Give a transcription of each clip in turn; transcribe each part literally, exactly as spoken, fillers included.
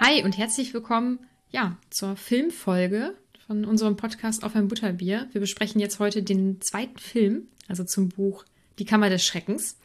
Hi und herzlich willkommen, ja, zur Filmfolge von unserem Podcast Auf ein Butterbier. Wir besprechen jetzt heute den zweiten Film, also zum Buch Die Kammer des Schreckens.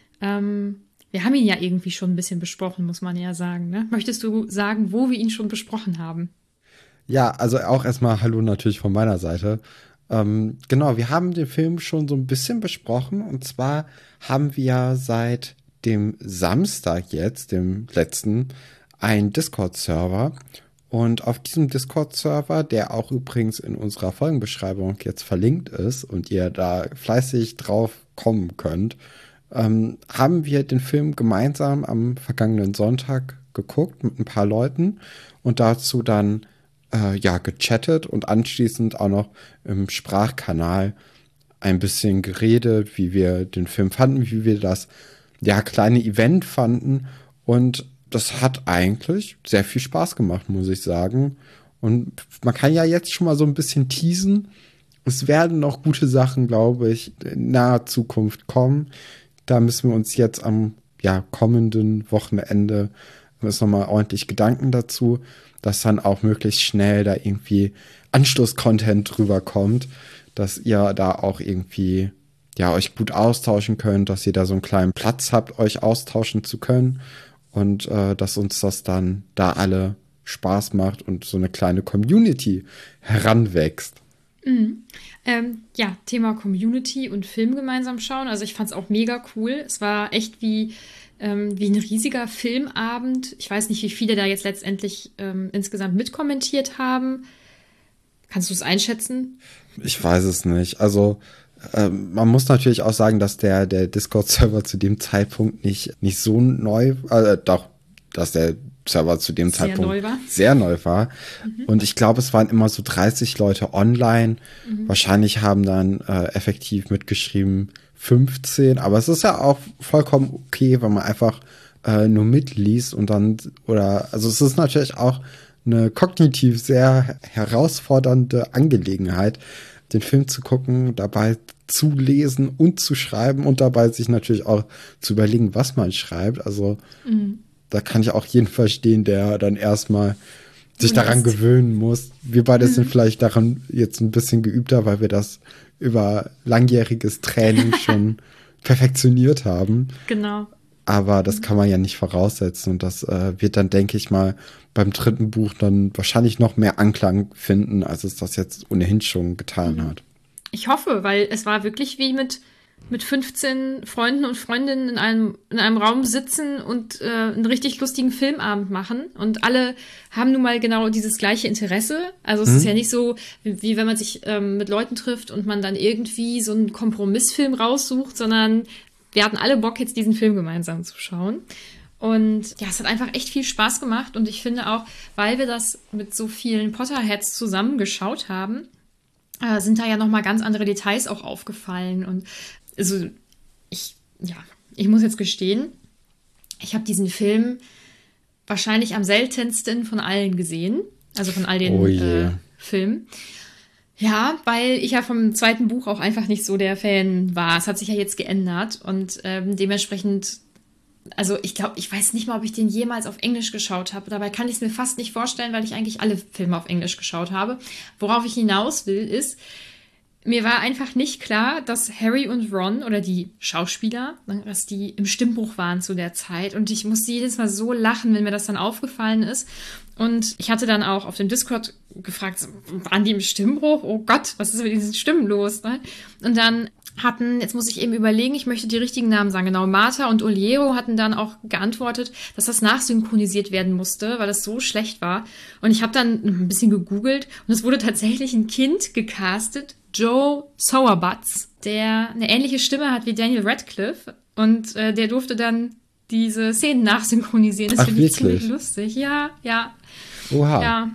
Ähm, wir haben ihn ja irgendwie schon ein bisschen besprochen, muss man ja sagen, ne? Möchtest du sagen, wo wir ihn schon besprochen haben? Ja, also auch erstmal Hallo natürlich von meiner Seite. Ähm, genau, wir haben den Film schon so ein bisschen besprochen. Und zwar haben wir ja seit dem Samstag jetzt, dem letzten, einen Discord-Server. Und auf diesem Discord-Server, der auch übrigens in unserer Folgenbeschreibung jetzt verlinkt ist und ihr da fleißig drauf kommen könnt, ähm, haben wir den Film gemeinsam am vergangenen Sonntag geguckt mit ein paar Leuten und dazu dann äh, ja gechattet und anschließend auch noch im Sprachkanal ein bisschen geredet, wie wir den Film fanden, wie wir das ja kleine Event fanden. Und das hat eigentlich sehr viel Spaß gemacht, muss ich sagen. Und man kann ja jetzt schon mal so ein bisschen teasen. Es werden noch gute Sachen, glaube ich, in naher Zukunft kommen. Da müssen wir uns jetzt am ja, kommenden Wochenende noch mal ordentlich Gedanken dazu, dass dann auch möglichst schnell da irgendwie Anschluss-Content drüber kommt, dass ihr da auch irgendwie ja euch gut austauschen könnt, dass ihr da so einen kleinen Platz habt, euch austauschen zu können und äh, dass uns das dann da alle Spaß macht und so eine kleine Community heranwächst. Mhm. Ähm, ja, Thema Community und Film gemeinsam schauen. Also ich fand es auch mega cool. Es war echt wie, ähm, wie ein riesiger Filmabend. Ich weiß nicht, wie viele da jetzt letztendlich ähm, insgesamt mitkommentiert haben. Kannst du es einschätzen? Ich weiß es nicht. Also ähm, man muss natürlich auch sagen, dass der, der Discord-Server zu dem Zeitpunkt nicht, nicht so neu, äh, doch, dass der Server zu dem Sehr Zeitpunkt neu war. sehr neu war. Mhm. Und ich glaube, es waren immer so dreißig Leute online. Mhm. Wahrscheinlich haben dann äh, effektiv mitgeschrieben fünfzehn. Aber es ist ja auch vollkommen okay, wenn man einfach äh, nur mitliest und dann, oder, also es ist natürlich auch eine kognitiv sehr herausfordernde Angelegenheit, den Film zu gucken, dabei zu lesen und zu schreiben und dabei sich natürlich auch zu überlegen, was man schreibt. Also mhm. da kann ich auch jeden verstehen, der dann erstmal sich daran gewöhnen muss. Wir beide mhm. sind vielleicht daran jetzt ein bisschen geübter, weil wir das über langjähriges Training schon perfektioniert haben. Genau. Aber das kann man ja nicht voraussetzen. Und das äh, wird dann, denke ich mal, beim dritten Buch dann wahrscheinlich noch mehr Anklang finden, als es das jetzt ohnehin schon getan mhm. hat. Ich hoffe, weil es war wirklich wie mit, mit fünfzehn Freunden und Freundinnen in einem, in einem Raum sitzen und äh, einen richtig lustigen Filmabend machen. Und alle haben nun mal genau dieses gleiche Interesse. Also es mhm. ist ja nicht so, wie, wie wenn man sich ähm, mit Leuten trifft und man dann irgendwie so einen Kompromissfilm raussucht, sondern wir hatten alle Bock, jetzt diesen Film gemeinsam zu schauen. Und ja, es hat einfach echt viel Spaß gemacht. Und ich finde auch, weil wir das mit so vielen Potterheads zusammengeschaut haben, äh, sind da ja nochmal ganz andere Details auch aufgefallen. Und also ich, ja, ich muss jetzt gestehen, ich habe diesen Film wahrscheinlich am seltensten von allen gesehen. Also von all den oh yeah. äh, Filmen. Ja, weil ich ja vom zweiten Buch auch einfach nicht so der Fan war. Es hat sich ja jetzt geändert und ähm, dementsprechend, also ich glaube, ich weiß nicht mal, ob ich den jemals auf Englisch geschaut habe. Dabei kann ich es mir fast nicht vorstellen, weil ich eigentlich alle Filme auf Englisch geschaut habe. Worauf ich hinaus will, ist, mir war einfach nicht klar, dass Harry und Ron oder die Schauspieler, dass die im Stimmbruch waren zu der Zeit. Und ich musste jedes Mal so lachen, wenn mir das dann aufgefallen ist. Und ich hatte dann auch auf dem Discord gefragt, waren die im Stimmbruch? Oh Gott, was ist mit diesen Stimmen los? Ne? Und dann hatten, jetzt muss ich eben überlegen, ich möchte die richtigen Namen sagen, genau, Martha und Oliero hatten dann auch geantwortet, dass das nachsynchronisiert werden musste, weil das so schlecht war. Und ich habe dann ein bisschen gegoogelt und es wurde tatsächlich ein Kind gecastet, Joe Sowerbutts, der eine ähnliche Stimme hat wie Daniel Radcliffe und äh, der durfte dann diese Szenen nachsynchronisieren. Das finde ich ziemlich lustig. Ja, ja. Oha. Ja.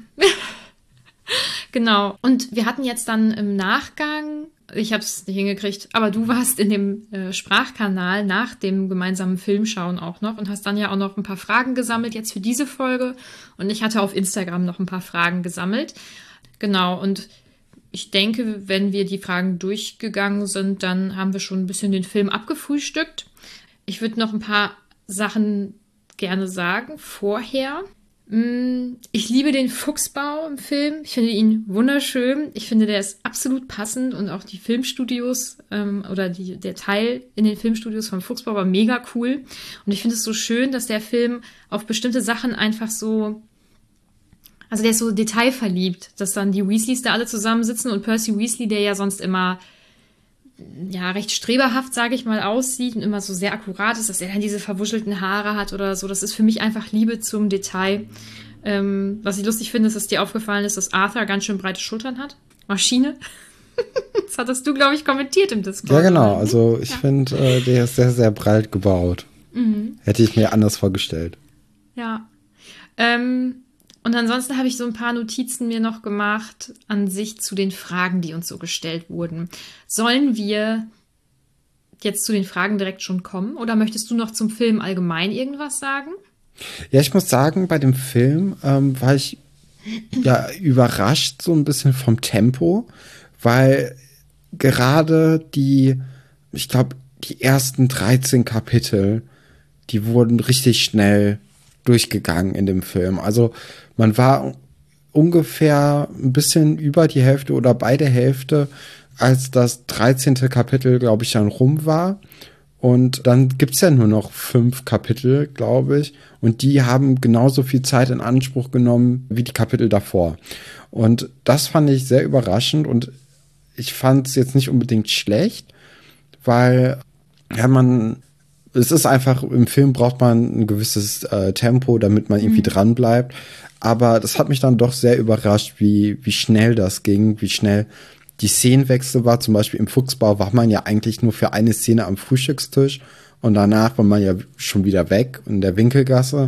Genau. Und wir hatten jetzt dann im Nachgang, ich habe es nicht hingekriegt, aber du warst in dem äh, Sprachkanal nach dem gemeinsamen Filmschauen auch noch und hast dann ja auch noch ein paar Fragen gesammelt jetzt für diese Folge. Und ich hatte auf Instagram noch ein paar Fragen gesammelt. Genau. Und ich denke, wenn wir die Fragen durchgegangen sind, dann haben wir schon ein bisschen den Film abgefrühstückt. Ich würde noch ein paar Sachen gerne sagen vorher. Ich liebe den Fuchsbau im Film. Ich finde ihn wunderschön. Ich finde, der ist absolut passend und auch die Filmstudios ähm, oder die, der Teil in den Filmstudios vom Fuchsbau war mega cool. Und ich finde es so schön, dass der Film auf bestimmte Sachen einfach so, also der ist so detailverliebt, dass dann die Weasleys da alle zusammensitzen und Percy Weasley, der ja sonst immer ja, recht streberhaft, sage ich mal, aussieht und immer so sehr akkurat ist, dass er dann diese verwuschelten Haare hat oder so. Das ist für mich einfach Liebe zum Detail. Ähm, was ich lustig finde, ist, dass dir aufgefallen ist, dass Arthur ganz schön breite Schultern hat. Maschine. Das hattest du, glaube ich, kommentiert im Discord. Ja, genau. Also ich ja. finde, äh, der ist sehr, sehr breit gebaut. Mhm. Hätte ich mir anders vorgestellt. Ja. Ähm, Und ansonsten habe ich so ein paar Notizen mir noch gemacht an sich zu den Fragen, die uns so gestellt wurden. Sollen wir jetzt zu den Fragen direkt schon kommen oder möchtest du noch zum Film allgemein irgendwas sagen? Ja, ich muss sagen, bei dem Film ähm, war ich ja überrascht so ein bisschen vom Tempo, weil gerade die, ich glaube, die ersten dreizehn Kapitel, die wurden richtig schnell durchgegangen in dem Film. Also man war ungefähr ein bisschen über die Hälfte oder bei der Hälfte, als das dreizehnte Kapitel, glaube ich, dann rum war. Und dann gibt's ja nur noch fünf Kapitel, glaube ich. Und die haben genauso viel Zeit in Anspruch genommen wie die Kapitel davor. Und das fand ich sehr überraschend. Und ich fand es jetzt nicht unbedingt schlecht, weil ja, man es ist einfach, im Film braucht man ein gewisses äh, Tempo, damit man irgendwie mhm. dran bleibt. Aber das hat mich dann doch sehr überrascht, wie, wie schnell das ging, wie schnell die Szenenwechsel war. Zum Beispiel im Fuchsbau war man ja eigentlich nur für eine Szene am Frühstückstisch und danach war man ja schon wieder weg in der Winkelgasse.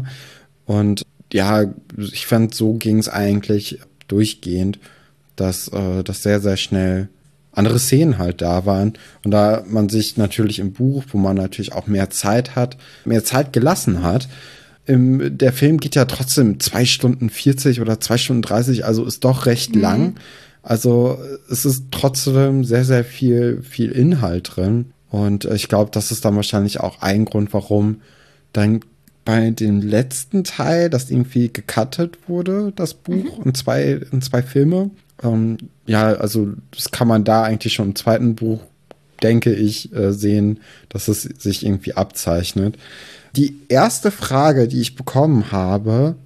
Und ja, ich fand, so ging es eigentlich durchgehend, dass äh, das sehr, sehr schnell andere Szenen halt da waren. Und da man sich natürlich im Buch, wo man natürlich auch mehr Zeit hat, mehr Zeit gelassen hat, im, der Film geht ja trotzdem zwei Stunden vierzig oder zwei Stunden dreißig, also ist doch recht mhm. lang. Also es ist trotzdem sehr, sehr viel, viel Inhalt drin. Und ich glaube, das ist dann wahrscheinlich auch ein Grund, warum dann bei dem letzten Teil, das irgendwie gecuttet wurde, das Buch, mhm. in zwei, in zwei Filme. Ähm, ja, also das kann man da eigentlich schon im zweiten Buch, denke ich, äh, sehen, dass es sich irgendwie abzeichnet. Die erste Frage, die ich bekommen habe,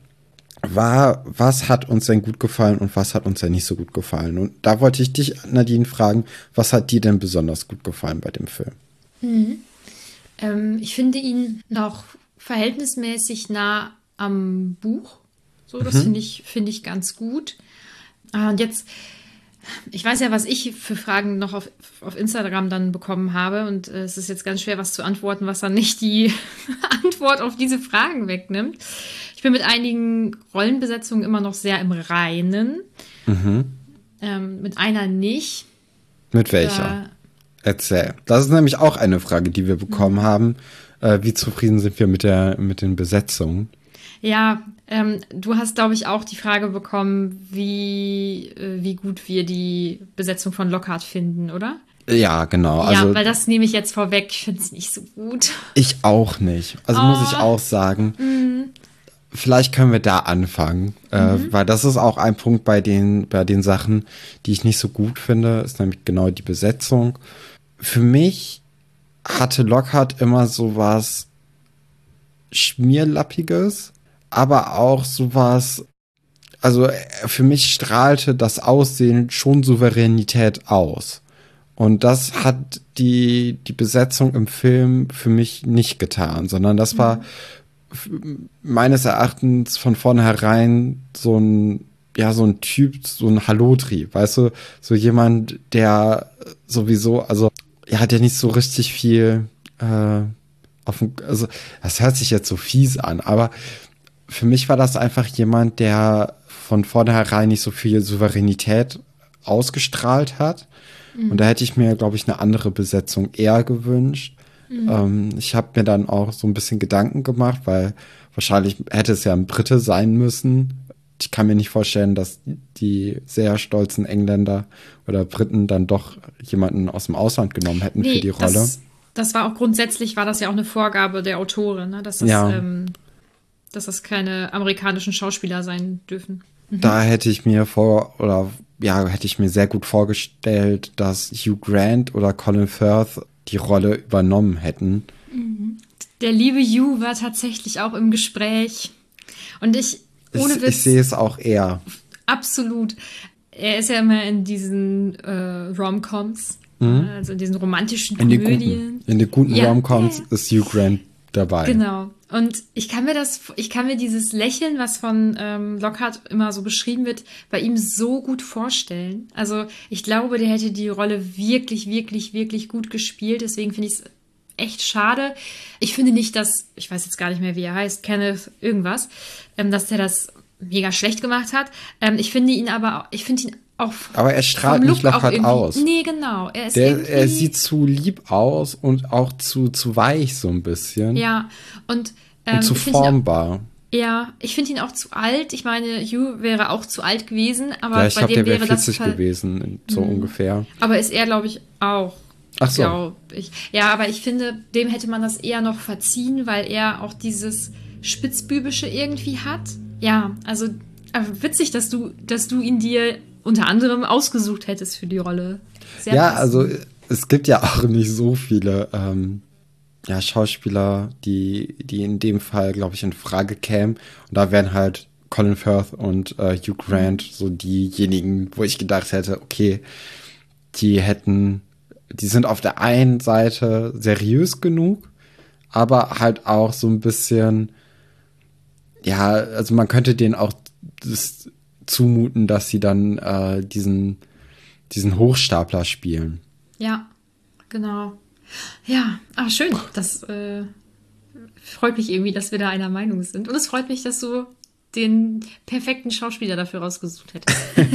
war, was hat uns denn gut gefallen und was hat uns denn nicht so gut gefallen? Und da wollte ich dich, Nadine, fragen, was hat dir denn besonders gut gefallen bei dem Film? Mhm. Ähm, ich finde ihn noch verhältnismäßig nah am Buch. So, das mhm. finde ich, finde ich ganz gut. Und jetzt, ich weiß ja, was ich für Fragen noch auf, auf Instagram dann bekommen habe. Und äh, es ist jetzt ganz schwer, was zu antworten, was dann nicht die Antwort auf diese Fragen wegnimmt. Ich bin mit einigen Rollenbesetzungen immer noch sehr im Reinen. Mhm. Ähm, mit einer nicht. Mit welcher? Da, Erzähl. Das ist nämlich auch eine Frage, die wir bekommen mhm. haben. Äh, wie zufrieden sind wir mit der, mit den Besetzungen? Ja, ähm, du hast, glaube ich, auch die Frage bekommen, wie, äh, wie gut wir die Besetzung von Lockhart finden, oder? Ja, genau. Ja, also, weil das nehme ich jetzt vorweg. Ich finde es nicht so gut. Ich auch nicht. Also oh. muss ich auch sagen. Mhm. Vielleicht können wir da anfangen, mhm. äh, weil das ist auch ein Punkt bei den, bei den Sachen, die ich nicht so gut finde, ist nämlich genau die Besetzung. Für mich hatte Lockhart immer sowas Schmierlappiges, aber auch sowas, also für mich strahlte das Aussehen schon Souveränität aus. Und das hat die, die Besetzung im Film für mich nicht getan, sondern das war mhm. meines Erachtens von vornherein so ein, ja, so ein Typ, so ein Hallodri, weißt du, so jemand, der sowieso, also, ja, der nicht so richtig viel, äh, auf dem, also, das hört sich jetzt so fies an, aber für mich war das einfach jemand, der von vornherein nicht so viel Souveränität ausgestrahlt hat. Mhm. Und da hätte ich mir, glaube ich, eine andere Besetzung eher gewünscht. Mhm. Ähm, ich habe mir dann auch so ein bisschen Gedanken gemacht, weil wahrscheinlich hätte es ja ein Brite sein müssen. Ich kann mir nicht vorstellen, dass die sehr stolzen Engländer oder Briten dann doch jemanden aus dem Ausland genommen hätten nee, für die Rolle. Das, das war auch grundsätzlich, war das ja auch eine Vorgabe der Autorin, ne? Dass das, ja. ähm, dass das keine amerikanischen Schauspieler sein dürfen. Mhm. Da hätte ich mir vor, oder ja, hätte ich mir sehr gut vorgestellt, dass Hugh Grant oder Colin Firth die Rolle übernommen hätten. Der liebe Hugh war tatsächlich auch im Gespräch. Und ich, ohne ich, Witz, ich sehe es auch eher. Absolut. Er ist ja immer in diesen äh, Rom-Coms, mhm. also in diesen romantischen in Komödien. Den guten, in den guten ja, Rom-Coms yeah. ist Hugh Grant dabei. Genau. Und ich kann mir das, ich kann mir dieses Lächeln, was von ähm, Lockhart immer so beschrieben wird, bei ihm so gut vorstellen. Also ich glaube, der hätte die Rolle wirklich, wirklich, wirklich gut gespielt. Deswegen finde ich es echt schade. Ich finde nicht, dass, ich weiß jetzt gar nicht mehr, wie er heißt, Kenneth irgendwas, ähm, dass der das mega schlecht gemacht hat. Ähm, ich finde ihn aber, ich finde ihn auch aber er strahlt nicht Lockhart aus. Nee, genau. Er, ist der, er sieht zu lieb aus und auch zu, zu weich so ein bisschen. Ja, und, ähm, und zu formbar. Auch, ja, ich finde ihn auch zu alt. Ich meine, Hugh wäre auch zu alt gewesen, aber ja, ich bei glaube, dem der wäre wäre vierzig das gewesen, so mhm. ungefähr. Aber ist er, glaube ich, auch. Ach so. Glaube ich. Ja, aber ich finde, dem hätte man das eher noch verziehen, weil er auch dieses Spitzbübische irgendwie hat. Ja, also aber witzig, dass du, dass du ihn dir unter anderem ausgesucht hättest für die Rolle. Sehr ja, passend. Also es gibt ja auch nicht so viele ähm, ja, Schauspieler, die, die in dem Fall, glaube ich, in Frage kämen. Und da wären halt Colin Firth und äh, Hugh Grant so diejenigen, wo ich gedacht hätte, okay, die hätten, die sind auf der einen Seite seriös genug, aber halt auch so ein bisschen, ja, also man könnte denen auch das zumuten, dass sie dann äh, diesen, diesen Hochstapler spielen. Ja, genau. Ja, ah, schön. Das äh, freut mich irgendwie, dass wir da einer Meinung sind. Und es freut mich, dass du den perfekten Schauspieler dafür rausgesucht hättest.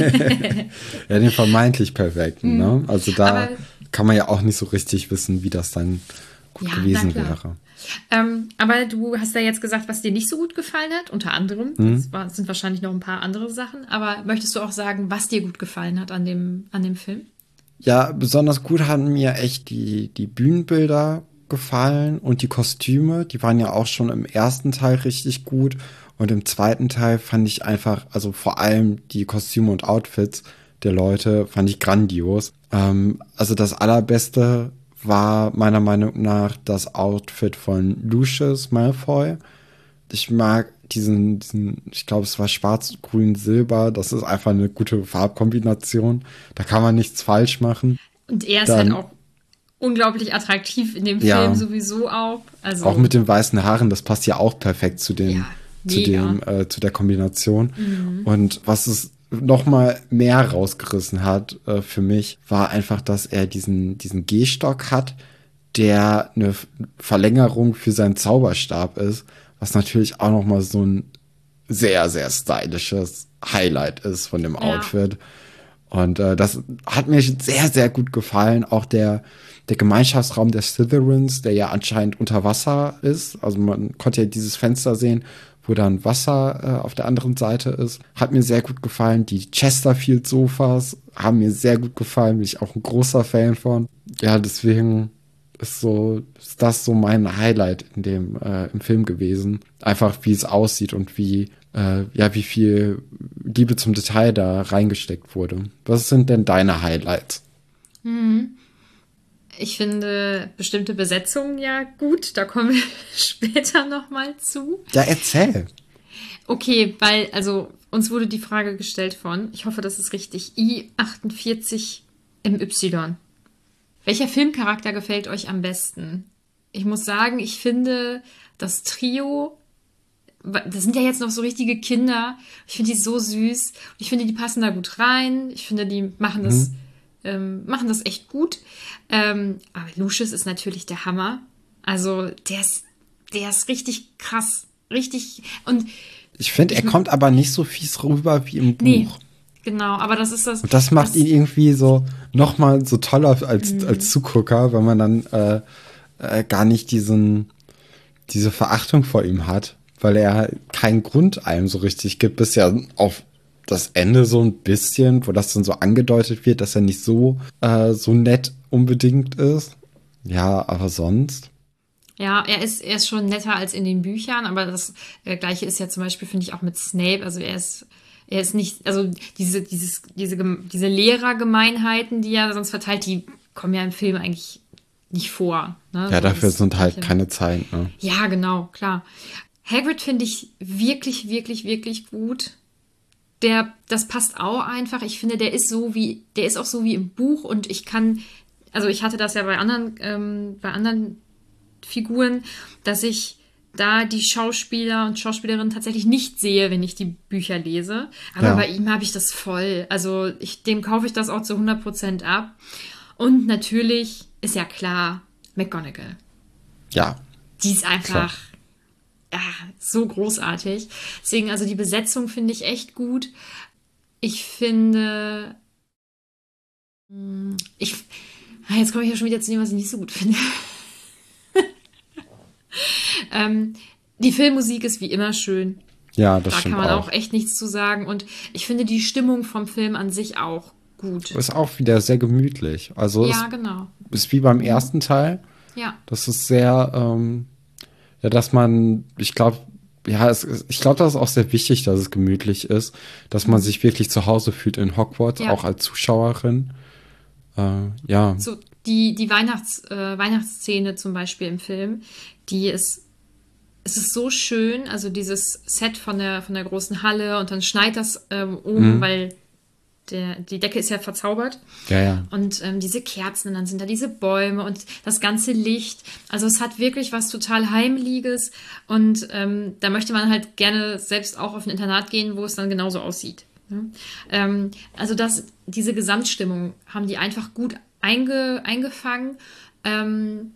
Ja, den vermeintlich perfekten, ne? Also da Aber, kann man ja auch nicht so richtig wissen, wie das dann gut ja, gewesen wäre. Ähm, aber du hast ja jetzt gesagt, was dir nicht so gut gefallen hat, unter anderem. Mhm. Das war, sind wahrscheinlich noch ein paar andere Sachen. Aber möchtest du auch sagen, was dir gut gefallen hat an dem, an dem Film? Ja, besonders gut haben mir echt die, die Bühnenbilder gefallen und die Kostüme. Die waren ja auch schon im ersten Teil richtig gut. Und im zweiten Teil fand ich einfach, also vor allem die Kostüme und Outfits der Leute fand ich grandios. Ähm, also das Allerbeste war meiner Meinung nach das Outfit von Lucius Malfoy. Ich mag diesen, diesen ich glaube, es war schwarz, grün, silber. Das ist einfach eine gute Farbkombination. Da kann man nichts falsch machen. Und er ist Dann, halt auch unglaublich attraktiv in dem Film ja, sowieso auch. Also auch mit den weißen Haaren, das passt ja auch perfekt zu dem, ja, zu dem, äh, zu der Kombination. Mhm. Und was es noch mal mehr rausgerissen hat äh, für mich, war einfach, dass er diesen, diesen Gehstock hat, der eine Verlängerung für seinen Zauberstab ist, was natürlich auch noch mal so ein sehr, sehr stylisches Highlight ist von dem ja. Outfit. Und äh, das hat mir sehr, sehr gut gefallen. Auch der, der Gemeinschaftsraum der Slytherins, der ja anscheinend unter Wasser ist. Also man konnte ja dieses Fenster sehen, wo dann Wasser äh, auf der anderen Seite ist. Hat mir sehr gut gefallen. Die Chesterfield-Sofas haben mir sehr gut gefallen. Bin ich auch ein großer Fan von. Ja, deswegen ist so ist das so mein Highlight in dem äh, im Film gewesen. Einfach wie es aussieht und wie äh, ja wie viel Liebe zum Detail da reingesteckt wurde. Was sind denn deine Highlights? Hm. Ich finde bestimmte Besetzungen ja gut. Da kommen wir später noch mal zu. Ja, erzähl. Okay, weil also uns wurde die Frage gestellt von, ich hoffe, das ist richtig, I achtundvierzig M Y. Welcher Filmcharakter gefällt euch am besten? Ich muss sagen, ich finde das Trio, das sind ja jetzt noch so richtige Kinder, ich finde die so süß. Ich finde, die passen da gut rein. Ich finde, die machen das, mhm. ähm, machen das echt gut. Ähm, aber Lucius ist natürlich der Hammer. Also der ist, der ist richtig krass. Richtig. Und ich finde, er ich, kommt aber nicht so fies rüber wie im Buch. Nee. Genau, aber das ist das. Und das macht das, ihn irgendwie so nochmal so toller als, mhm. als Zugucker, weil man dann äh, äh, gar nicht diesen, diese Verachtung vor ihm hat, weil er keinen Grund einem so richtig gibt, bis ja auf das Ende so ein bisschen, wo das dann so angedeutet wird, dass er nicht so, äh, so nett unbedingt ist. Ja, aber sonst. Ja, er ist, er ist schon netter als in den Büchern, aber das äh, Gleiche ist ja zum Beispiel, finde ich, auch mit Snape. Also er ist, er ist nicht, also diese, dieses, diese, diese Lehrergemeinheiten, die er sonst verteilt, die kommen ja im Film eigentlich nicht vor. Ne? Ja, So, dafür das sind halt Gleiche. keine Zeit, ne? Ja, genau, klar. Hagrid finde ich wirklich, wirklich, wirklich gut. Der, das passt auch einfach. Ich finde, der ist so wie, der ist auch so wie im Buch und ich kann, also ich hatte das ja bei anderen, ähm, bei anderen Figuren, dass ich da die Schauspieler und Schauspielerinnen tatsächlich nicht sehe, wenn ich die Bücher lese. Aber Ja. bei ihm habe ich das voll. Also ich, dem kaufe ich das auch zu hundert Prozent ab. Und natürlich ist ja klar, McGonagall. Ja. Die ist einfach ja, so großartig. Deswegen, also die Besetzung finde ich echt gut. Ich finde, ich, jetzt komme ich ja schon wieder zu dem, was ich nicht so gut finde. ähm, die Filmmusik ist wie immer schön. Ja, das Da stimmt kann man auch. auch echt nichts zu sagen. Und ich finde die Stimmung vom Film an sich auch gut. Ist auch wieder sehr gemütlich. Also Ja, es genau. ist wie beim ersten Teil. Ja. Das ist sehr, ähm, ja, dass man, ich glaube, ja, es, ist- ich glaube, das ist auch sehr wichtig, dass es gemütlich ist, dass man sich wirklich zu Hause fühlt in Hogwarts, Ja. auch als Zuschauerin. Äh, ja, So, die, die Weihnachts, äh, Weihnachtsszene zum Beispiel im Film, die ist, es ist so schön, also dieses Set von der, von der großen Halle und dann schneit das ähm, oben, Mhm. weil der, die Decke ist ja verzaubert. ja, ja. Und ähm, diese Kerzen, und dann sind da diese Bäume und das ganze Licht. Also es hat wirklich was total Heimliches. Und ähm, da möchte man halt gerne selbst auch auf ein Internat gehen, wo es dann genauso aussieht. Ne? Ähm, also das, diese Gesamtstimmung haben die einfach gut einge, eingefangen. Ähm,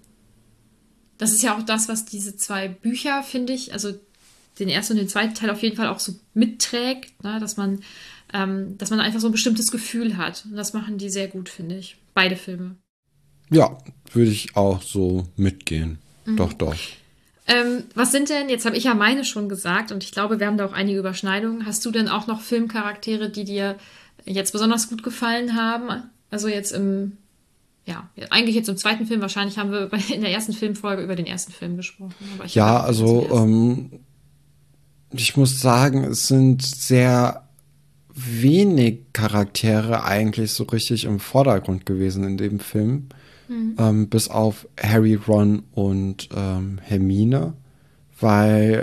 das ist ja auch das, was diese zwei Bücher, finde ich, also den ersten und den zweiten Teil auf jeden Fall auch so mitträgt, ne? Dass man ähm, dass man einfach so ein bestimmtes Gefühl hat. Und das machen die sehr gut, finde ich. Beide Filme. Ja, würde ich auch so mitgehen. Doch, doch. Ähm, was sind denn, jetzt habe ich ja meine schon gesagt und ich glaube, wir haben da auch einige Überschneidungen. Hast du denn auch noch Filmcharaktere, die dir jetzt besonders gut gefallen haben? Also jetzt im, ja, eigentlich jetzt im zweiten Film, wahrscheinlich haben wir bei, in der ersten Filmfolge über den ersten Film gesprochen. Aber ich Ja, habe jetzt zum also ersten. ähm, ich muss sagen, es sind sehr wenig Charaktere eigentlich so richtig im Vordergrund gewesen in dem Film. Ähm, bis auf Harry, Ron und ähm, Hermine, weil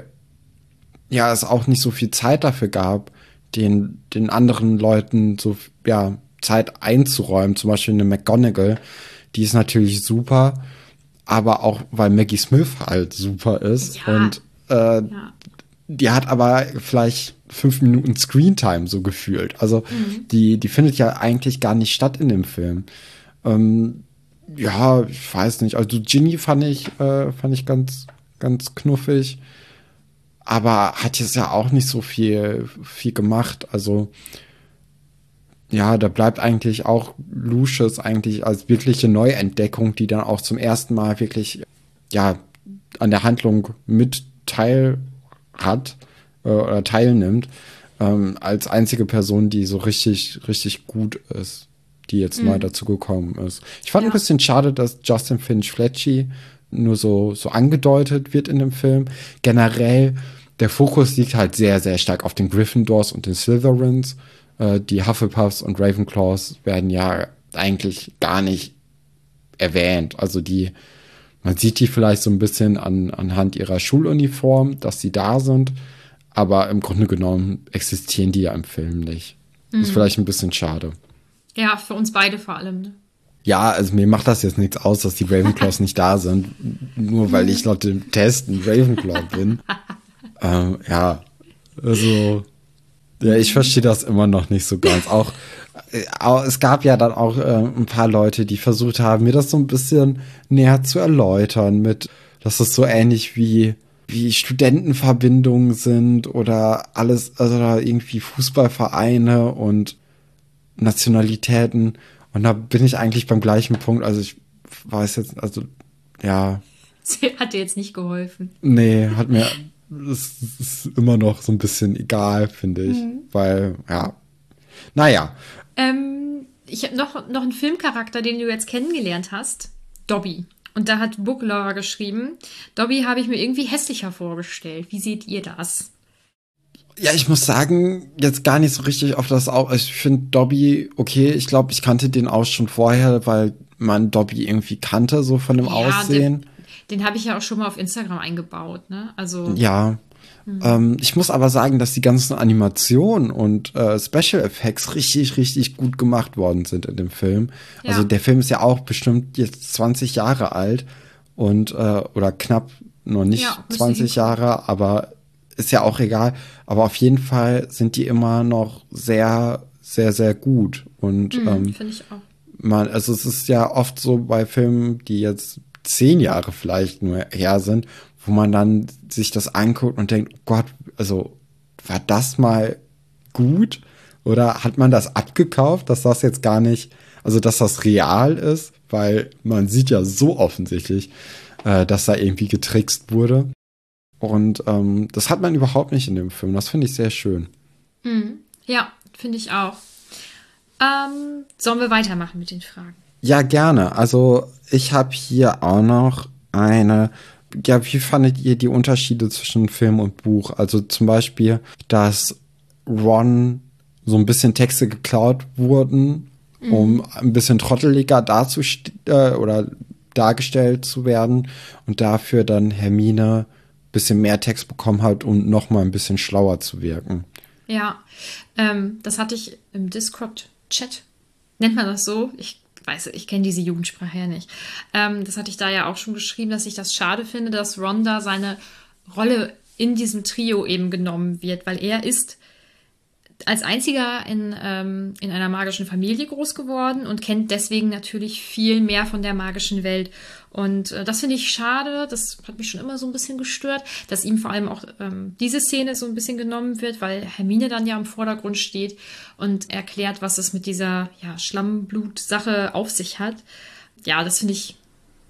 ja es auch nicht so viel Zeit dafür gab, den, den anderen Leuten so ja, Zeit einzuräumen. Zum Beispiel eine McGonagall, die ist natürlich super, aber auch weil Maggie Smith halt super ist Ja. und äh, Ja. die hat aber vielleicht fünf Minuten Screentime so gefühlt. Also die, die findet ja eigentlich gar nicht statt in dem Film. Ähm, ja, ich weiß nicht. Also Ginny fand ich, äh, fand ich ganz, ganz knuffig. Aber hat jetzt ja auch nicht so viel, viel gemacht. Also ja, da bleibt eigentlich auch Lucius eigentlich als wirkliche Neuentdeckung, die dann auch zum ersten Mal wirklich ja an der Handlung mit teil hat äh, oder teilnimmt, ähm, als einzige Person, die so richtig, richtig gut ist, die jetzt neu dazu gekommen ist. Ich fand Ja. ein bisschen schade, dass Justin Finch Fletchy nur so, so angedeutet wird in dem Film. Generell, der Fokus liegt halt sehr, sehr stark auf den Gryffindors und den Slytherins. Äh, die Hufflepuffs und Ravenclaws werden ja eigentlich gar nicht erwähnt. Also die, man sieht die vielleicht so ein bisschen an, anhand ihrer Schuluniform, dass sie da sind, aber im Grunde genommen existieren die ja im Film nicht. Ist vielleicht ein bisschen schade. Ja, für uns beide vor allem. Ne? Ja, also mir macht das jetzt nichts aus, dass die Ravenclaws nicht da sind, nur weil ich laut dem Test ein Ravenclaw bin. ähm, ja, also ja, ich verstehe das immer noch nicht so ganz. Auch, äh, auch es gab ja dann auch äh, ein paar Leute, die versucht haben, mir das so ein bisschen näher zu erläutern, mit, dass es so ähnlich wie wie Studentenverbindungen sind oder alles, also da irgendwie Fußballvereine und Nationalitäten. Und da bin ich eigentlich beim gleichen Punkt. Also ich weiß jetzt, also ja, Hat dir jetzt nicht geholfen. nee, hat mir, es ist immer noch so ein bisschen egal, finde ich. Weil, ja, naja, Ähm, ich habe noch, noch einen Filmcharakter, den du jetzt kennengelernt hast. Dobby. Und da hat Booklover geschrieben, Dobby habe ich mir irgendwie hässlicher vorgestellt. Wie seht ihr das? Ja, ich muss sagen, jetzt gar nicht so richtig auf das auch. Ich finde Dobby, okay, ich glaube, ich kannte den auch schon vorher, weil man Dobby irgendwie kannte, so von dem Ja, Aussehen. den, den habe ich ja auch schon mal auf Instagram eingebaut, ne? Also, Ja. Mhm. Ähm, ich muss aber sagen, dass die ganzen Animationen und äh, Special Effects richtig, richtig gut gemacht worden sind in dem Film. ja. Also der Film ist ja auch bestimmt jetzt zwanzig Jahre alt und äh, oder knapp noch nicht Ja, müsste zwanzig hinkommen. Jahre, aber ist ja auch egal. Aber auf jeden Fall sind die immer noch sehr, sehr, sehr gut. Und Mhm, ähm, finde ich auch. man, also es ist ja oft so bei Filmen, die jetzt zehn Jahre vielleicht nur her sind, wo man dann sich das anguckt und denkt, oh Gott, also war das mal gut? Oder hat man das abgekauft, dass das jetzt gar nicht, also dass das real ist? Weil man sieht ja so offensichtlich, äh, dass da irgendwie getrickst wurde. Und ähm, das hat man überhaupt nicht in dem Film. Das finde ich sehr schön. Mhm. Ja, finde ich auch. Ähm, sollen wir weitermachen mit den Fragen? Ja, gerne. Also ich habe hier auch noch eine. Ja, wie fandet ihr die Unterschiede zwischen Film und Buch? Also zum Beispiel, dass Ron so ein bisschen Texte geklaut wurden, Mhm. um ein bisschen trotteliger darzust äh, oder dargestellt zu werden und dafür dann Hermine ein bisschen mehr Text bekommen hat, um noch mal ein bisschen schlauer zu wirken. Ja, ähm, das hatte ich im Discord-Chat. Nennt man das so? Ich weiß, ich kenne diese Jugendsprache ja nicht. Ähm, das hatte ich da ja auch schon geschrieben, dass ich das schade finde, dass Ron da seine Rolle in diesem Trio eben genommen wird, weil er ist als einziger in, ähm, in einer magischen Familie groß geworden und kennt deswegen natürlich viel mehr von der magischen Welt. Und äh, das finde ich schade. Das hat mich schon immer so ein bisschen gestört, dass ihm vor allem auch ähm, diese Szene so ein bisschen genommen wird, weil Hermine dann ja im Vordergrund steht und erklärt, was es mit dieser ja, Schlammblut-Sache auf sich hat. Ja, das finde ich,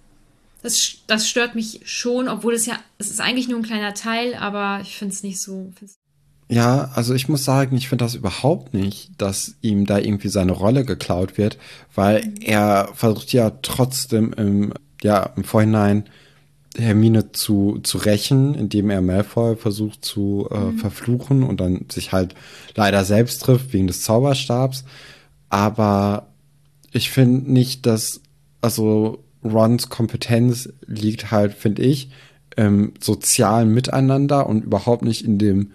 das, das stört mich schon, obwohl es ja, es ist eigentlich nur ein kleiner Teil, aber ich finde es nicht so. Ja, also ich muss sagen, ich finde das überhaupt nicht, dass ihm da irgendwie seine Rolle geklaut wird, weil er versucht ja trotzdem im, ja, im Vorhinein Hermine zu, zu rächen, indem er Malfoy versucht zu äh, Mhm. verfluchen und dann sich halt leider selbst trifft wegen des Zauberstabs. Aber ich finde nicht, dass, also Rons Kompetenz liegt halt, finde ich, im sozialen Miteinander und überhaupt nicht in dem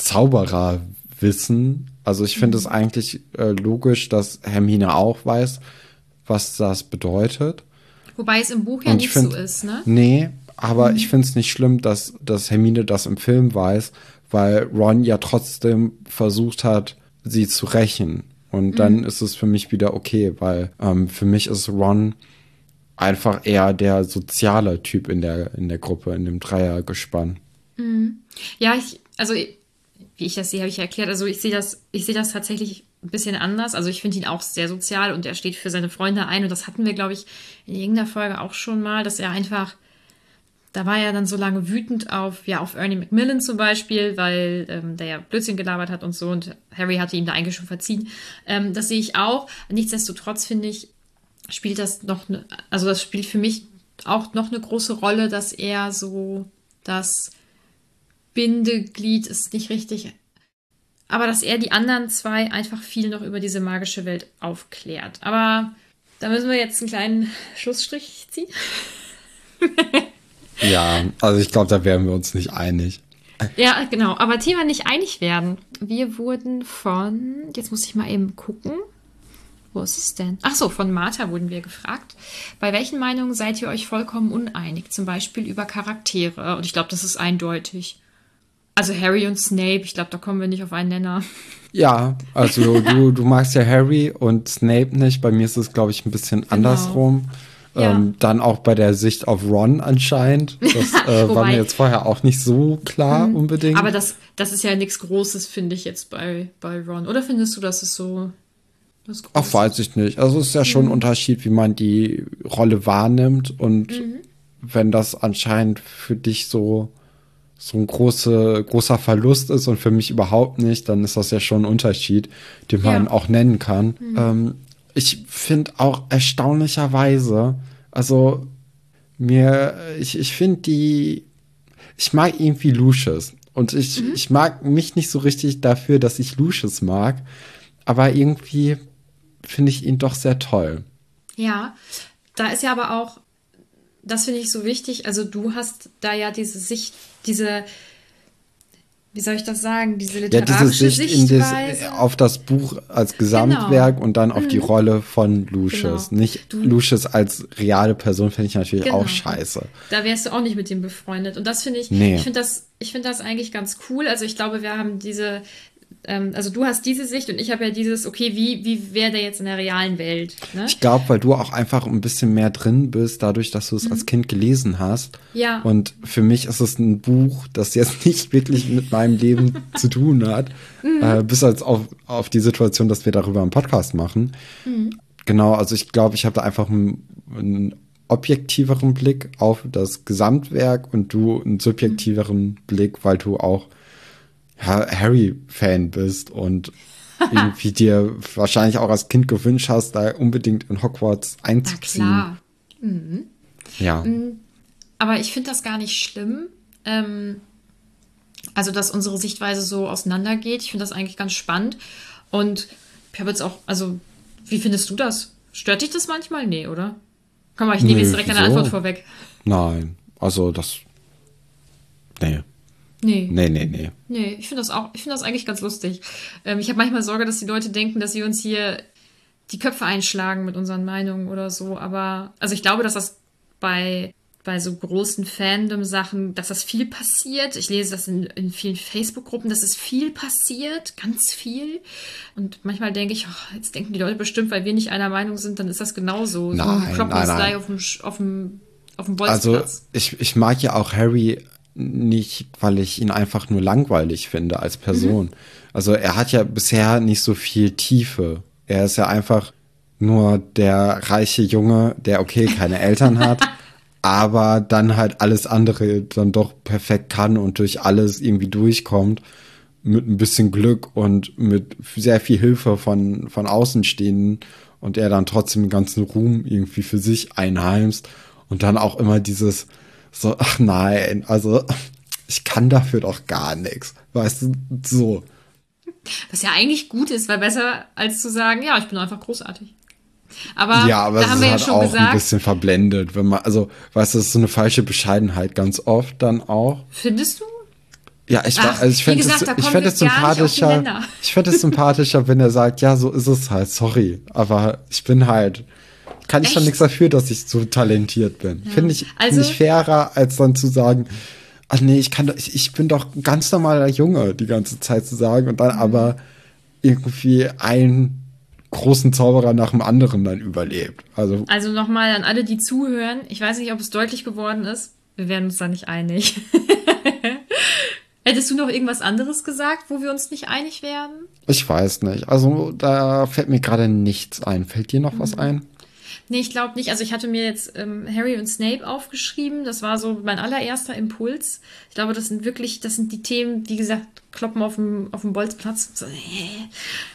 Zaubererwissen. Also ich finde es Mhm. eigentlich äh, logisch, dass Hermine auch weiß, was das bedeutet. Wobei es im Buch ja Und ich nicht so finde, ist, ne? nee, aber ich Mhm. finde es nicht schlimm, dass, dass Hermine das im Film weiß, weil Ron ja trotzdem versucht hat, sie zu rächen. Und dann Mhm. ist es für mich wieder okay, weil ähm, für mich ist Ron einfach eher der soziale Typ in der, in der Gruppe, in dem Dreiergespann. Mhm. Ja, ich, also wie ich das sehe, habe ich ja erklärt. Also ich sehe das, ich sehe das tatsächlich ein bisschen anders. Also ich finde ihn auch sehr sozial und er steht für seine Freunde ein. Und das hatten wir, glaube ich, in irgendeiner Folge auch schon mal, dass er einfach, da war er dann so lange wütend auf, ja, auf Ernie Macmillan zum Beispiel, weil ähm, der ja Blödsinn gelabert hat und so und Harry hatte ihm da eigentlich schon verziehen. Ähm, das sehe ich auch. Nichtsdestotrotz finde ich, spielt das noch, ne, also das spielt für mich auch noch eine große Rolle, dass er so das Bindeglied ist nicht richtig, aber dass er die anderen zwei einfach viel noch über diese magische Welt aufklärt. Aber da müssen wir jetzt einen kleinen Schlussstrich ziehen. Ja, also ich glaube, da wären wir uns nicht einig. Ja, genau. Aber Thema nicht einig werden. Wir wurden von, jetzt muss ich mal eben gucken. Wo ist es denn? Ach so, von Martha wurden wir gefragt. Bei welchen Meinungen seid ihr euch vollkommen uneinig? Zum Beispiel über Charaktere. Und ich glaube, das ist eindeutig. Also Harry und Snape, ich glaube, da kommen wir nicht auf einen Nenner. Ja, also du, du magst ja Harry und Snape nicht. Bei mir ist es, glaube ich, ein bisschen Genau. andersrum. Ja. Ähm, dann auch bei der Sicht auf Ron anscheinend. Das äh, war Wobei- mir jetzt vorher auch nicht so klar unbedingt. Aber das, das ist ja nichts Großes, finde ich jetzt bei, bei Ron. Oder findest du, das ist so was Ach, Großes? weiß ich nicht. Also es ist ja schon ein Unterschied, wie man die Rolle wahrnimmt. Und wenn das anscheinend für dich so, so ein große, großer Verlust ist und für mich überhaupt nicht, dann ist das ja schon ein Unterschied, den man Ja. auch nennen kann. Ähm, ich finde auch erstaunlicherweise, also mir, ich, ich finde die, ich mag irgendwie Lucius. Und ich, mhm. ich mag mich nicht so richtig dafür, dass ich Lucius mag. Aber irgendwie finde ich ihn doch sehr toll. Ja, da ist ja aber auch, das finde ich so wichtig, also du hast da ja diese Sicht, diese, wie soll ich das sagen, diese literarische ja, diese Sicht in Sichtweise. Das, auf das Buch als Gesamtwerk genau. und dann auf mhm. die Rolle von Lucius. Genau. Nicht du, Lucius als reale Person finde ich natürlich genau. auch scheiße. Da wärst du auch nicht mit ihm befreundet. Und das finde ich, nee. ich finde das, ich finde das eigentlich ganz cool. Also ich glaube, wir haben diese, ähm, also du hast diese Sicht und ich habe ja dieses, okay, wie, wie wäre der jetzt in der realen Welt? Ne? Ich glaube, weil du auch einfach ein bisschen mehr drin bist, dadurch, dass du es mhm. als Kind gelesen hast. Ja. Und für mich ist es ein Buch, das jetzt nicht wirklich mit meinem Leben zu tun hat. Mhm. Äh, bis als auf, auf die Situation, dass wir darüber einen Podcast machen. Mhm. Genau, also ich glaube, ich habe da einfach einen, einen objektiveren Blick auf das Gesamtwerk und du einen subjektiveren mhm. Blick, weil du auch Harry-Fan bist und irgendwie dir wahrscheinlich auch als Kind gewünscht hast, da unbedingt in Hogwarts einzuziehen. Na klar. Mhm. Ja. Aber ich finde das gar nicht schlimm. Ähm, also, dass unsere Sichtweise so auseinandergeht. Ich finde das eigentlich ganz spannend. Und ich habe jetzt auch, also, wie findest du das? Stört dich das manchmal? Nee, oder? Komm mal, ich nehme jetzt direkt eine Antwort vorweg. Nein, also das, nee. Nee. Nee, nee, nee. Nee, ich finde das auch, ich finde das eigentlich ganz lustig. Ähm, ich habe manchmal Sorge, dass die Leute denken, dass sie uns hier die Köpfe einschlagen mit unseren Meinungen oder so. Aber, also ich glaube, dass das bei, bei so großen Fandom-Sachen, dass das viel passiert. Ich lese das in, in vielen Facebook-Gruppen, dass es viel passiert, ganz viel. Und manchmal denke ich, oh, jetzt denken die Leute bestimmt, weil wir nicht einer Meinung sind, dann ist das genauso. Nein, so ein nein, nein. Auf dem, auf dem, auf dem Bolzplatz. Also ich, ich mag ja auch Harry nicht, weil ich ihn einfach nur langweilig finde als Person. Mhm. Also er hat ja bisher nicht so viel Tiefe. Er ist ja einfach nur der reiche Junge, der okay keine Eltern hat, aber dann halt alles andere dann doch perfekt kann und durch alles irgendwie durchkommt mit ein bisschen Glück und mit sehr viel Hilfe von, von Außenstehenden und er dann trotzdem den ganzen Ruhm irgendwie für sich einheimst und dann auch immer dieses so, ach nein, also ich kann dafür doch gar nichts. Weißt du, so. Was ja eigentlich gut ist, weil besser als zu sagen, ja, ich bin einfach großartig. Aber, ja, aber da haben es wir ist ja halt schon auch gesagt, ein bisschen verblendet, wenn man, also, weißt du, das ist so eine falsche Bescheidenheit ganz oft dann auch. Findest du? Ja, ich, Ach, also ich fände es, ich fänd es sympathischer, ich fände es sympathischer, wenn er sagt, ja, so ist es halt, sorry, aber ich bin halt, kann ich Echt? schon nichts dafür, dass ich so talentiert bin. Ja. Finde ich, also, find ich fairer, als dann zu sagen, ach nee, ich kann doch, ich, ich bin doch ein ganz normaler Junge, die ganze Zeit zu sagen und dann mhm. aber irgendwie einen großen Zauberer nach dem anderen dann überlebt. Also, also nochmal an alle, die zuhören, ich weiß nicht, ob es deutlich geworden ist, wir werden uns da nicht einig. Hättest du noch irgendwas anderes gesagt, wo wir uns nicht einig werden? Ich weiß nicht. Also da fällt mir gerade nichts ein. Fällt dir noch mhm. was ein? Nee, ich glaube nicht. Also ich hatte mir jetzt ähm, Harry und Snape aufgeschrieben. Das war so mein allererster Impuls. Ich glaube, das sind wirklich, das sind die Themen, wie gesagt, kloppen auf dem, auf dem Bolzplatz. So, nee.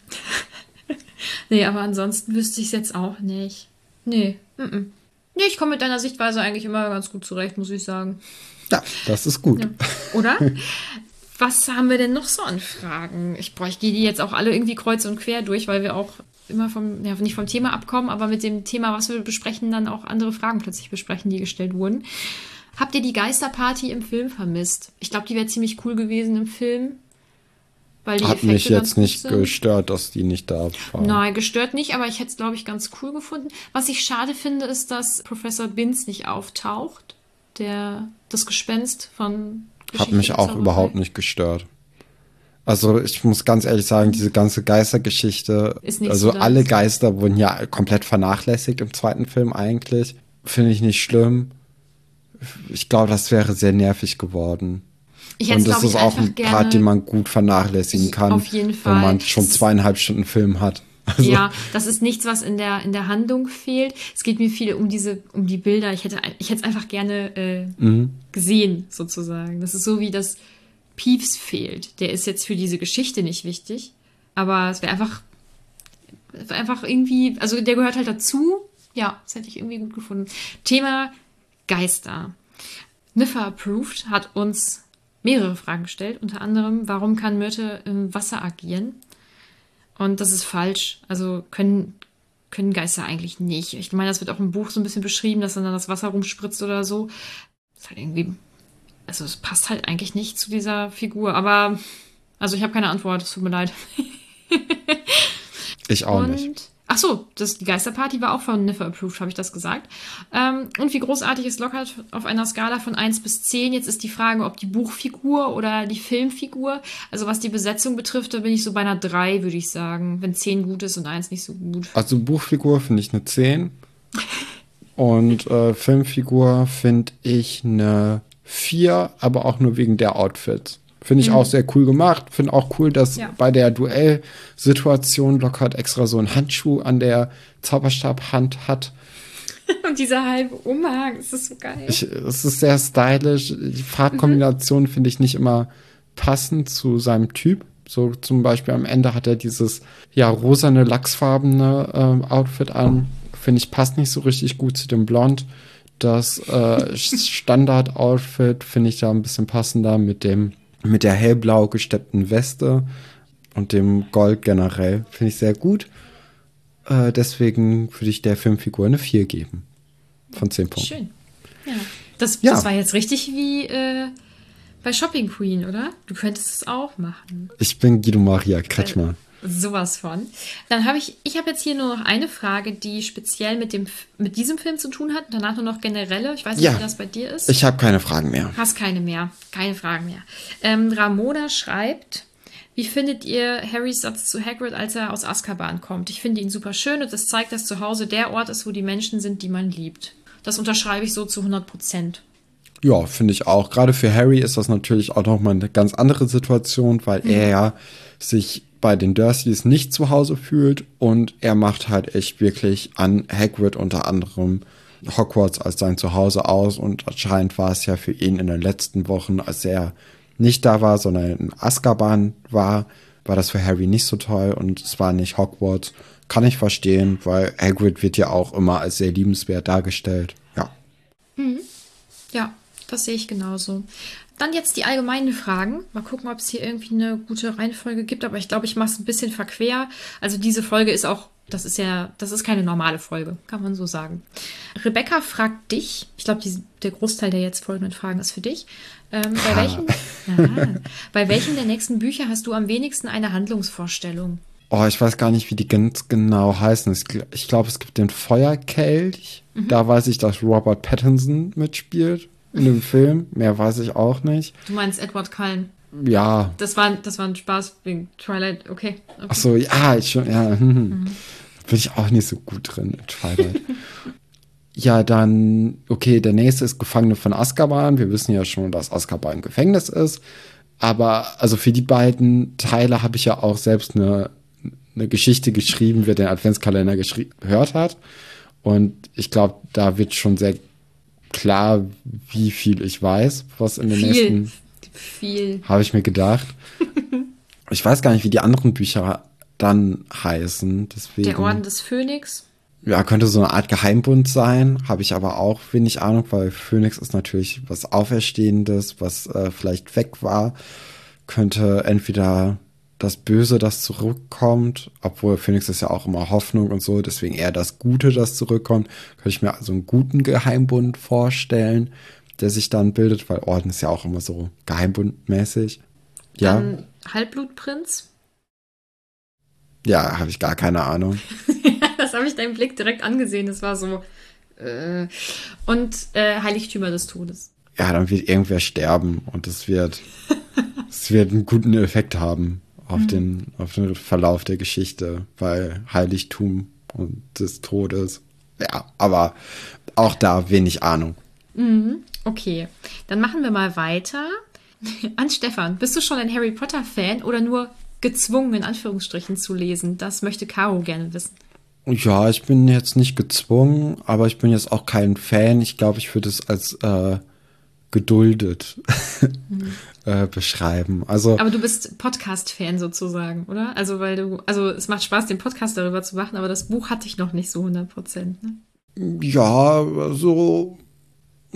nee, aber ansonsten wüsste ich es jetzt auch nicht. Nee, m-m. Nee, ich komme mit deiner Sichtweise eigentlich immer ganz gut zurecht, muss ich sagen. Ja, das ist gut. Ja. Oder? Was haben wir denn noch so an Fragen? Ich, boah, ich gehe die jetzt auch alle irgendwie kreuz und quer durch, weil wir auch immer vom, ja, nicht vom Thema abkommen, aber mit dem Thema, was wir besprechen, dann auch andere Fragen plötzlich besprechen, die gestellt wurden. Habt ihr die Geisterparty im Film vermisst? Ich glaube, die wäre ziemlich cool gewesen im Film. Weil die Hat Effekte mich jetzt nicht sind. gestört, dass die nicht da war. Nein, gestört nicht, aber ich hätte es, glaube ich, ganz cool gefunden. Was ich schade finde, ist, dass Professor Binns nicht auftaucht. Der, das Gespenst von Geschichte Hat mich auch überhaupt nicht gestört. Also ich muss ganz ehrlich sagen, diese ganze Geistergeschichte, ist nicht also so alle Geister wurden ja komplett vernachlässigt im zweiten Film eigentlich. Finde ich nicht schlimm. Ich glaube, das wäre sehr nervig geworden. Ich Und das ich, ist auch ein Part, den man gut vernachlässigen kann, auf jeden Fall. wenn man schon zweieinhalb Stunden Film hat. Also. Ja, das ist nichts, was in der, in der Handlung fehlt. Es geht mir viel um diese, um die Bilder. Ich hätte, ich hätte es einfach gerne äh, mhm. gesehen, sozusagen. Das ist so, wie das Peeves fehlt. Der ist jetzt für diese Geschichte nicht wichtig, aber es wäre einfach, einfach irgendwie, also der gehört halt dazu. Ja, das hätte ich irgendwie gut gefunden. Thema Geister. Niffer Approved hat uns mehrere Fragen gestellt, unter anderem, warum kann Myrte im Wasser agieren? Und das ist falsch. Also können, können Geister eigentlich nicht. Ich meine, das wird auch im Buch so ein bisschen beschrieben, dass dann das Wasser rumspritzt oder so. Das ist halt irgendwie, also es passt halt eigentlich nicht zu dieser Figur. Aber, also ich habe keine Antwort, es tut mir leid. Ich auch und, nicht. Ach so, das, die Geisterparty war auch von Niffer Approved, habe ich das gesagt. Ähm, und wie großartig ist Lockhart auf einer Skala von eins bis zehn? Jetzt ist die Frage, ob die Buchfigur oder die Filmfigur. Also was die Besetzung betrifft, da bin ich so bei einer drei, würde ich sagen. Wenn zehn gut ist und eins nicht so gut. Also Buchfigur finde ich eine zehn. Und äh, Filmfigur finde ich eine vier, aber auch nur wegen der Outfits. Finde ich mhm. auch sehr cool gemacht. Finde auch cool, dass ja. bei der Duellsituation Lockhart extra so einen Handschuh an der Zauberstabhand hat. Und dieser halbe Umhang, das ist so geil. Ich, es ist sehr stylisch. Die Farbkombination mhm. finde ich nicht immer passend zu seinem Typ. So zum Beispiel am Ende hat er dieses ja rosane, lachsfarbene äh, Outfit an. Finde ich, passt nicht so richtig gut zu dem Blond. Das äh, Standard-Outfit finde ich da ein bisschen passender mit dem mit der hellblau gesteppten Weste und dem Gold generell. Finde ich sehr gut. Äh, deswegen würde ich der Filmfigur eine vier geben. Von zehn Punkten. Schön. Ja. Das, ja. das war jetzt richtig wie äh, bei Shopping Queen, oder? Du könntest es auch machen. Ich bin Guido Maria Kretschmer. Äh, sowas von. Dann habe ich, ich habe jetzt hier nur noch eine Frage, die speziell mit dem mit diesem Film zu tun hat. Danach nur noch generelle. Ich weiß nicht, ja. wie das bei dir ist. Ich habe keine Fragen mehr. Hast keine mehr. Keine Fragen mehr. Ähm, Ramona schreibt, wie findet ihr Harrys Satz zu Hagrid, als er aus Azkaban kommt? Ich finde ihn super schön und es zeigt, dass zu Hause der Ort ist, wo die Menschen sind, die man liebt. Das unterschreibe ich so zu hundert Prozent. Ja, finde ich auch. Gerade für Harry ist das natürlich auch nochmal eine ganz andere Situation, weil mhm. er ja sich bei den Dursleys nicht zu Hause fühlt und er macht halt echt wirklich an Hagrid unter anderem Hogwarts als sein Zuhause aus und anscheinend war es ja für ihn in den letzten Wochen, als er nicht da war, sondern in Azkaban war, war das für Harry nicht so toll und es war nicht Hogwarts. Kann ich verstehen, weil Hagrid wird ja auch immer als sehr liebenswert dargestellt. Ja. Mhm. Ja, das sehe ich genauso. Dann jetzt die allgemeinen Fragen. Mal gucken, ob es hier irgendwie eine gute Reihenfolge gibt. Aber ich glaube, ich mache es ein bisschen verquer. Also diese Folge ist auch, das ist ja, das ist keine normale Folge, kann man so sagen. Rebecca fragt dich, ich glaube, der Großteil der jetzt folgenden Fragen ist für dich. Ähm, bei, welchen, aha, bei welchen der nächsten Bücher hast du am wenigsten eine Handlungsvorstellung? Oh, ich weiß gar nicht, wie die ganz genau heißen. Ich glaube, es gibt den Feuerkelch. Mhm. Da weiß ich, dass Robert Pattinson mitspielt. In dem Film. Mehr weiß ich auch nicht. Du meinst Edward Cullen? Ja. Das war, das war ein Spaß wegen Twilight, okay. okay. Ach so, ja, ich schon, ja. Mhm. Bin ich auch nicht so gut drin in Twilight. Ja, dann, okay, der nächste ist Gefangene von Azkaban. Wir wissen ja schon, dass Azkaban ein Gefängnis ist. Aber, also für die beiden Teile habe ich ja auch selbst eine, eine Geschichte geschrieben, wer den Adventskalender geschrie- gehört hat. Und ich glaube, da wird schon sehr klar, wie viel ich weiß, was in den viel, nächsten... Viel. Habe ich mir gedacht. Ich weiß gar nicht, wie die anderen Bücher dann heißen. Deswegen, der Orden des Phönix. Ja, könnte so eine Art Geheimbund sein. Habe ich aber auch wenig Ahnung, weil Phönix ist natürlich was Auferstehendes, was äh, vielleicht weg war. Könnte entweder das Böse, das zurückkommt, obwohl Phönix ist ja auch immer Hoffnung und so, deswegen eher das Gute, das zurückkommt. Könnte ich mir also einen guten Geheimbund vorstellen, der sich dann bildet, weil Orden ist ja auch immer so geheimbundmäßig. Ja. Dann Halbblutprinz? Ja, habe ich gar keine Ahnung. Das habe ich deinen Blick direkt angesehen, das war so. Äh. Und äh, Heiligtümer des Todes. Ja, dann wird irgendwer sterben und es wird, es wird einen guten Effekt haben. Auf, mhm. den, auf den Verlauf der Geschichte, weil Heiligtum und des Todes, ja, aber auch da wenig Ahnung. Mhm. Okay, dann machen wir mal weiter. An Stefan, bist du schon ein Harry Potter-Fan oder nur gezwungen, in Anführungsstrichen, zu lesen? Das möchte Caro gerne wissen. Ja, ich bin jetzt nicht gezwungen, aber ich bin jetzt auch kein Fan. Ich glaube, ich würde es als äh, geduldet mhm. äh, beschreiben. Also, aber du bist Podcast-Fan sozusagen, oder? Also, weil du, also es macht Spaß, den Podcast darüber zu machen, aber das Buch hatte ich noch nicht so hundert Prozent. Ne? Ja, also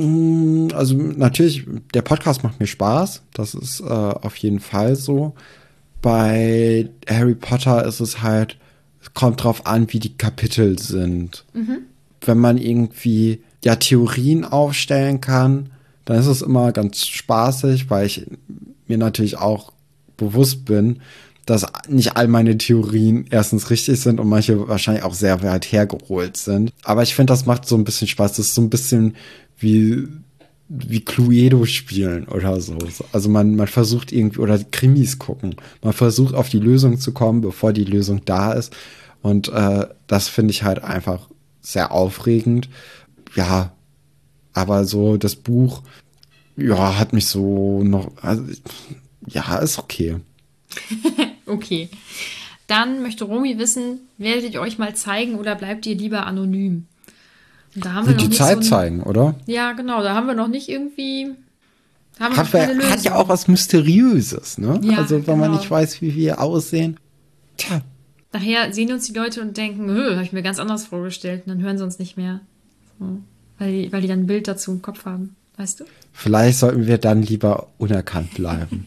Also natürlich, der Podcast macht mir Spaß. Das ist äh, auf jeden Fall so. Bei Harry Potter ist es halt, es kommt drauf an, wie die Kapitel sind. Mhm. Wenn man irgendwie ja Theorien aufstellen kann, dann ist es immer ganz spaßig, weil ich mir natürlich auch bewusst bin, dass nicht all meine Theorien erstens richtig sind und manche wahrscheinlich auch sehr weit hergeholt sind. Aber ich finde, das macht so ein bisschen Spaß. Das ist so ein bisschen wie, wie Cluedo spielen oder so. Also man, man versucht irgendwie, oder Krimis gucken. Man versucht auf die Lösung zu kommen, bevor die Lösung da ist. Und äh, das finde ich halt einfach sehr aufregend. Ja, aber so das Buch, ja, hat mich so noch, also, ja, ist okay. Okay. Dann möchte Romy wissen, werdet ihr euch mal zeigen oder bleibt ihr lieber anonym? Und da haben wir noch die nicht Zeit so ein, zeigen, oder? Ja, genau, da haben wir noch nicht irgendwie. Haben wir hat, noch keine Lösung. Hat ja auch was Mysteriöses, ne? Ja, also, wenn genau. man nicht weiß, wie wir aussehen. Tja. Nachher sehen uns die Leute und denken, habe ich mir ganz anders vorgestellt. Und dann hören sie uns nicht mehr. So, weil, die, weil die dann ein Bild dazu im Kopf haben. Weißt du? Vielleicht sollten wir dann lieber unerkannt bleiben.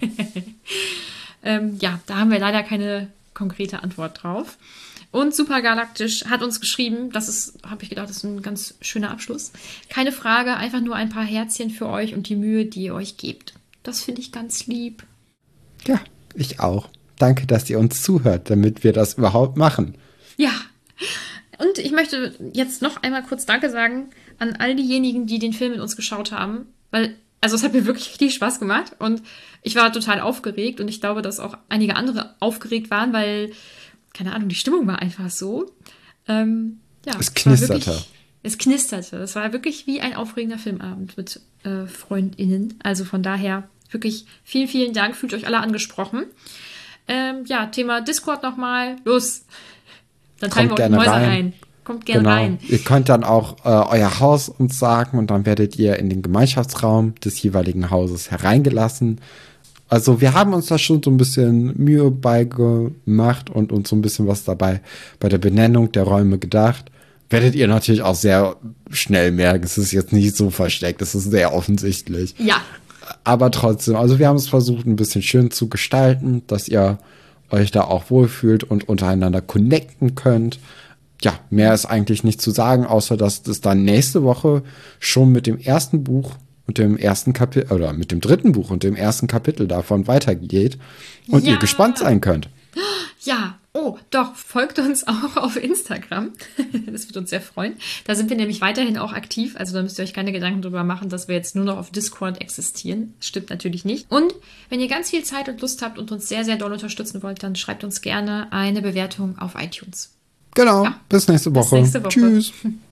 ähm, ja, da haben wir leider keine konkrete Antwort drauf. Und Supergalaktisch hat uns geschrieben, das ist, habe ich gedacht, das ist ein ganz schöner Abschluss. Keine Frage, einfach nur ein paar Herzchen für euch und die Mühe, die ihr euch gebt. Das finde ich ganz lieb. Ja, ich auch. Danke, dass ihr uns zuhört, damit wir das überhaupt machen. Ja, und ich möchte jetzt noch einmal kurz Danke sagen an all diejenigen, die den Film mit uns geschaut haben, weil, also es hat mir wirklich richtig Spaß gemacht und ich war total aufgeregt und ich glaube, dass auch einige andere aufgeregt waren, weil, keine Ahnung, die Stimmung war einfach so. Ähm, ja, es knisterte. Es, wirklich, es knisterte. Es war wirklich wie ein aufregender Filmabend mit äh, FreundInnen. Also von daher wirklich vielen, vielen Dank. Fühlt euch alle angesprochen. Ähm, ja, Thema Discord nochmal. Los. Dann teilen wir euch die Häuser rein. ein. Kommt gerne genau. rein. Ihr könnt dann auch äh, euer Haus uns sagen und dann werdet ihr in den Gemeinschaftsraum des jeweiligen Hauses hereingelassen. Also wir haben uns da schon so ein bisschen Mühe beigemacht und uns so ein bisschen was dabei bei der Benennung der Räume gedacht. Werdet ihr natürlich auch sehr schnell merken. Es ist jetzt nicht so versteckt, es ist sehr offensichtlich. Ja. Aber trotzdem, also wir haben es versucht, ein bisschen schön zu gestalten, dass ihr euch da auch wohlfühlt und untereinander connecten könnt. Ja, mehr ist eigentlich nicht zu sagen, außer dass das dann nächste Woche schon mit dem ersten Buch und dem ersten Kapitel, oder mit dem dritten Buch und dem ersten Kapitel davon weitergeht und ja. ihr gespannt sein könnt. Ja, oh, doch, folgt uns auch auf Instagram. Das wird uns sehr freuen. Da sind wir nämlich weiterhin auch aktiv. Also da müsst ihr euch keine Gedanken drüber machen, dass wir jetzt nur noch auf Discord existieren. Das stimmt natürlich nicht. Und wenn ihr ganz viel Zeit und Lust habt und uns sehr, sehr doll unterstützen wollt, dann schreibt uns gerne eine Bewertung auf iTunes. Genau, ja. bis nächste Woche. Bis nächste Woche. Tschüss.